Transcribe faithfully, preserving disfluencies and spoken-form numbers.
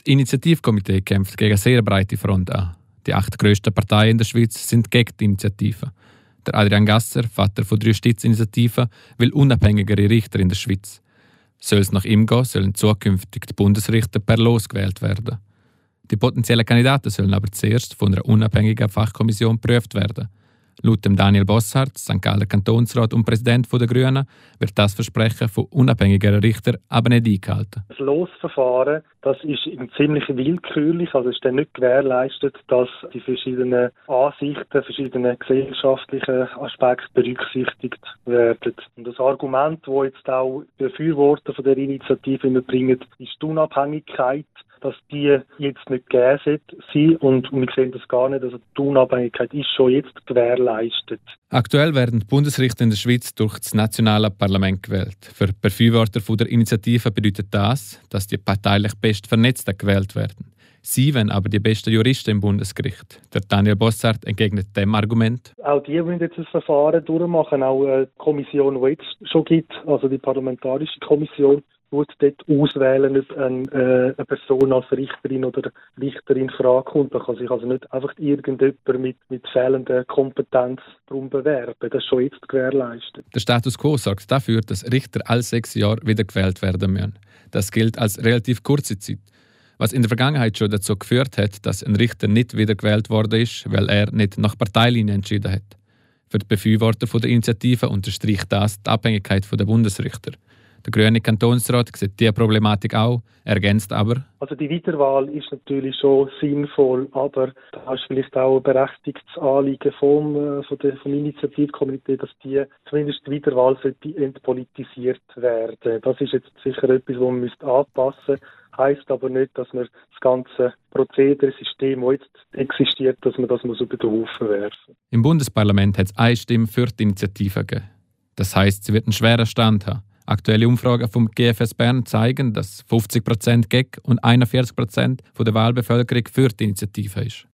Initiativkomitee kämpft gegen eine sehr breite Front an. Die acht grössten Parteien in der Schweiz sind gegen die Initiative. Der Adrian Gasser, Vater von der Justizinitiative, will unabhängigere Richter in der Schweiz. Soll es nach ihm gehen, sollen zukünftig die Bundesrichter per Los gewählt werden. Die potenziellen Kandidaten sollen aber zuerst von einer unabhängigen Fachkommission geprüft werden. Laut dem Daniel Bosshardt, Sankt Galler Kantonsrat und Präsident der Grünen, wird das Versprechen von unabhängigen Richtern aber nicht eingehalten. Das Losverfahren, das ist ziemlich willkürlich, also ist dann nicht gewährleistet, dass die verschiedenen Ansichten, verschiedene gesellschaftliche Aspekte berücksichtigt werden. Und das Argument, das jetzt auch die Befürworter von der Initiative immer bringen, ist die Unabhängigkeit, dass die jetzt nicht gegeben sind und wir sehen das gar nicht. Also die Unabhängigkeit ist schon jetzt gewährleistet. Aktuell werden die Bundesrichter in der Schweiz durch das nationale Parlament gewählt. Für die Befürworter der Initiative bedeutet das, dass die parteilich best Vernetzten gewählt werden. Sie wären aber die besten Juristen im Bundesgericht. Der Daniel Bosshardt entgegnet dem Argument. Auch die müssen jetzt das Verfahren durchmachen. Auch die Kommission, die jetzt schon gibt, also die Parlamentarische Kommission, wird dort auswählen, ob eine, äh, eine Person als Richterin oder Richter in Frage kommt. Da kann sich also nicht einfach irgendjemand mit, mit fehlender Kompetenz darum bewerben. Das ist schon jetzt gewährleistet. Der Status quo sorgt dafür, dass Richter alle sechs Jahre wieder gewählt werden müssen. Das gilt als relativ kurze Zeit. Was in der Vergangenheit schon dazu geführt hat, dass ein Richter nicht wieder gewählt worden ist, weil er nicht nach Parteilinien entschieden hat. Für die Befürworter der Initiative unterstreicht das die Abhängigkeit der Bundesrichter. Der grüne Kantonsrat sieht diese Problematik auch, ergänzt aber. Also die Wiederwahl ist natürlich schon sinnvoll, aber da ist vielleicht auch ein berechtigtes Anliegen vom, äh, von der, vom Initiativkomitee, dass die, zumindest die Wiederwahl sollte entpolitisiert werden. Das ist jetzt sicher etwas, was man müsste anpassen müsste. Heisst aber nicht, dass man das ganze Prozedere, System, das jetzt existiert, dass man das muss über den Haufen werfen. Im Bundesparlament hat es eine Stimme für die Initiative gegeben. Das heisst, sie wird einen schweren Stand haben. Aktuelle Umfragen vom G F S Bern zeigen, dass fünfzig Prozent gegen und einundvierzig Prozent der Wahlbevölkerung für die Initiative ist.